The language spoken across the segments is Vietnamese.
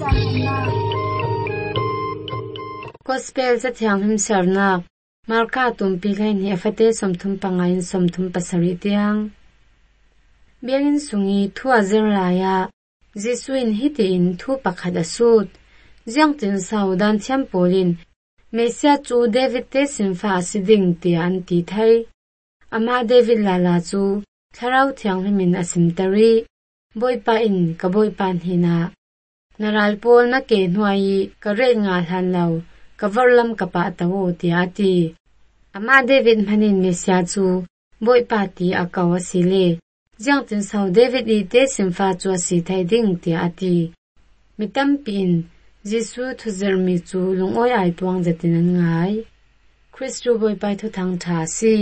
Gospel sa thiang him sarnak marka tumpi lain hi afate somthum pangain somthum pasari tiang biangin sungi thua zerlaya Jesuin hitin thu pakhada sut jiang tin saudan thiam polin Mesia chu David te sinfa siding ti an ti thai ama David lala chu tharau thiang himin asimtari boipa in ka boipan hina naral pol na ke hnuai ka re nga han lau ka varlam ka pa tawo ti ati ama David manin Mesia chu boipa ti akawa sile jiang tin sau David i te sinfa chu si thai ding ti ati mitam pin Jesu thu zermi chu lungoi ai tuang jatin an ngai Christu boipa thu thang tha si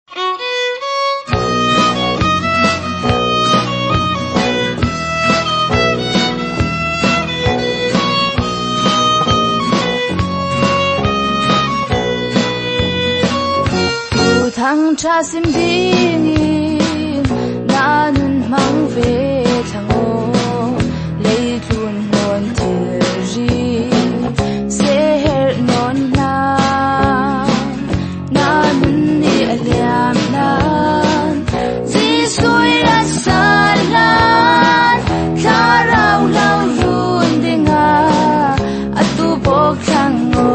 thang cha sim dingin nanun mang ve thango leitun non tirji seher non na nanun ni aliam nan jisui asalan tharau lau run dinga atu bok thango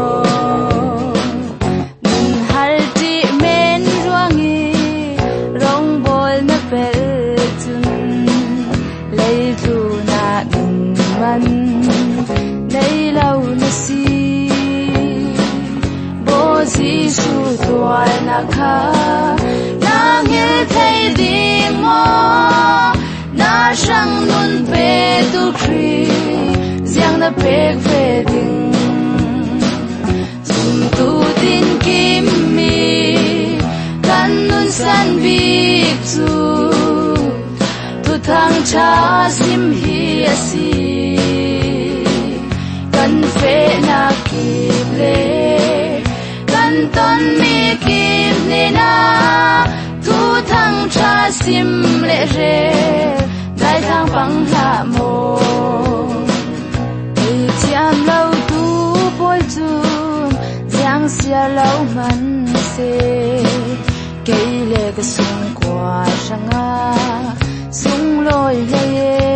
Giêsu tuai na kha nang hil thei ding mo na sang nun pe tu kri giang na pek ve ding zum tu tin kim mi kan nun san bik chu tu thang cha sim hi asi kan fe na ki ble ton mi kim ne na thu thang cha sim le re dai thang pang la mo ei chiam lâu tu poi chu giang sia lâu man se kei le ka sung kwa sanga sung loi le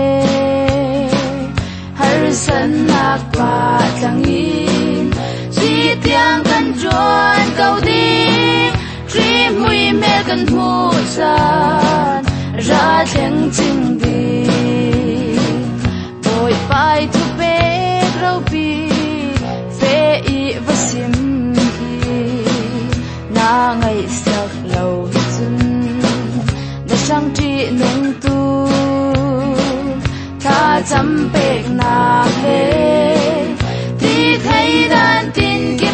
har san nak pa tangin chi tiang kan chuan câu đi dream hui mê cần mu san ra theng ching đi bồi pai thu pe rau pi fe i vasim hi na ngai sak lâu chun na sang tri nung tu tha cham pek na he ti thai dan tin kim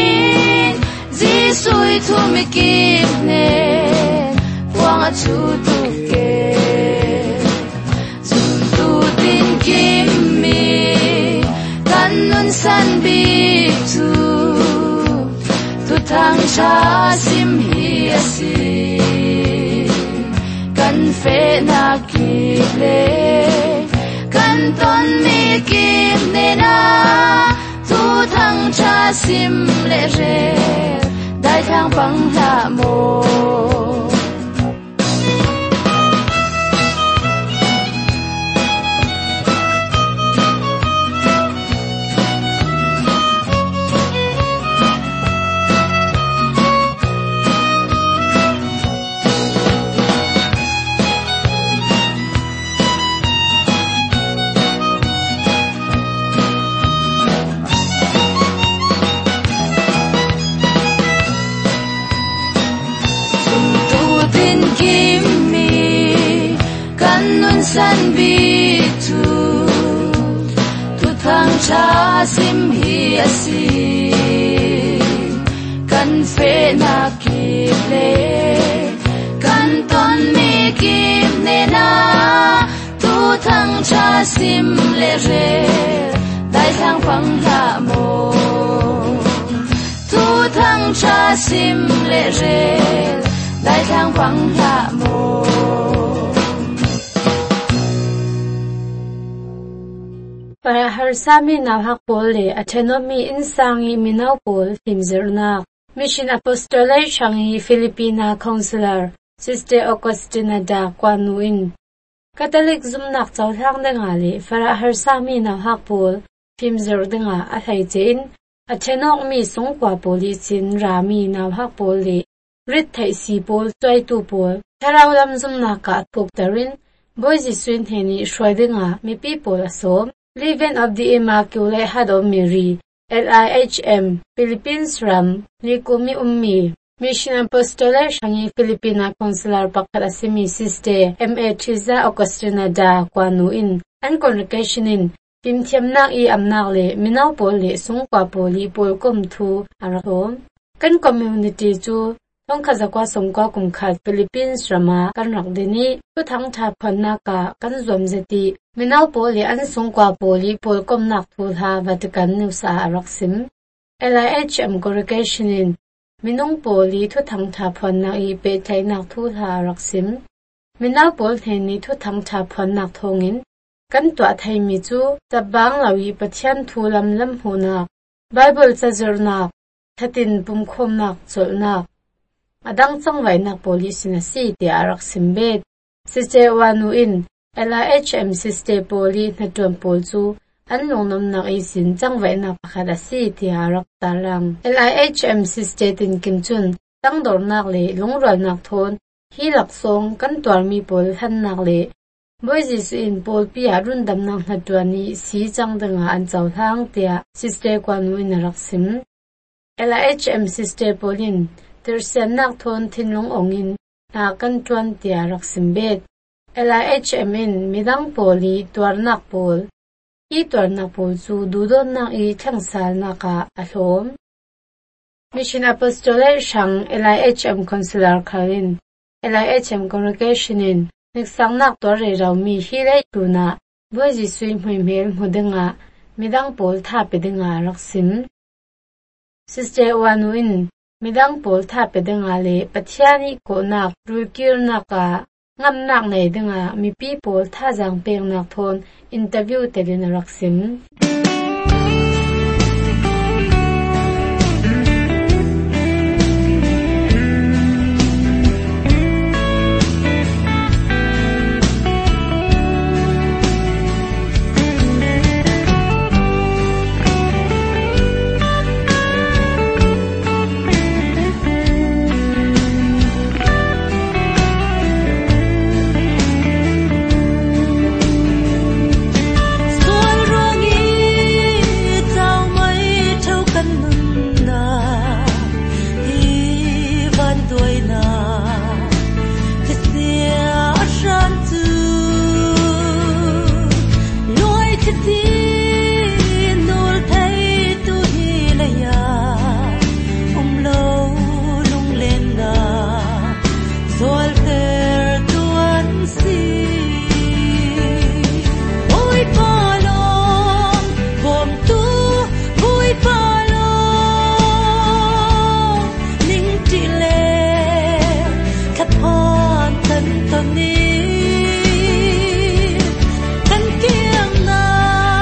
Sui thu mi kim ne quang a chu tu ke zum tu tin kim mi kan nun san bi chu tu thang cha sim hi asi kan fe na ki le kan ton mi kim ne na tu thang cha sim le re dai thang pang la mo san bi tu thang cha sim hi asi kan fe na ki le kan ton mi kim ne na tu thang cha sim le re dai thang pang la mo tu thang cha sim le re dai thang pang la mo para harsami na hakpole atenomi insangi minawpol himzernak. Mission Apostolate Shangi Filipina Counselor Sister Augustina da Kwanuin. Catholic zumnak chawthang dengali para harsami na hakpol himzer denga athaichein athenok mi songkwa polichin rami na hakpoli rit thai si pol choi tu pol tharawlam zumnaka phuktarin boyji swin heni shroidenga mi people asom Leaven of the Immaculate Heart of Mary LIHM Philippines Ram Likumi Ummi Mission Apostolate Shangi Filipina Consular Pakarasimi Sister M.A. Triza Augustina da Kwanuin and Congregationin Pimthiamnak I amnak le minaw pol le sungkwa poli polkom thu arakom kan community chu tongkhazakwa songkwa kumkhat Philippines Rama kan rakdeni puthang tha phanna ka kan zomjeti minaw pol le an sungkwa poli polkom nak thu ha Vatican News a araksim LIHM Congregationin minung poli thuthang tha phanna I pe thainak thu ha araksim minaw pol theni thuthang tha phannak thongin kan tua thai mi chu tabang lawi pathian thulam lam huna Bible chazernak thatin pumkhomnak cholnak adang changwainak polisina si ti arak simbet Sister Wanuin LIHM Sister Poli naton pol chu an longnom nak isin changwainak pakhada si ti arak talang LIHM Sister tin kimchun tangdornak le longralnak thon hi laksong kan tuarmi pol hannak le Boy Jesu in Paul Pia rundam nang natuani si changdanga an chawthang tia Sister Kwanuin araksim LIHM Sister Pauline tersian nak thon thinlong ongin na kan tuan tia araksim-bet LIHM in midang poli tuarnak pol I tuarnak pol chu dudon nak I thangsal naka ahlom Mission Apostolate Shang LIHM Consular Karin LIHM Congregationin Niksang nak tore raw mi hilay tuna boy jisui muimel mudenga midang pol thapedenga raksim Sister Wanuin midang pol thapedenga le pathiani ko nak rulkir naka ngam nak nei denga mi pi pol thajang peng nak thon interview telin raksim Kan kiang na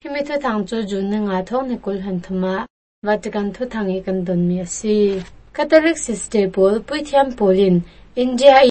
Himi thu thang chu jun na nga thong ni kul han thuma Vatican thu thangi kan don mi asi Catholic sister Paul Puithiam Paulin India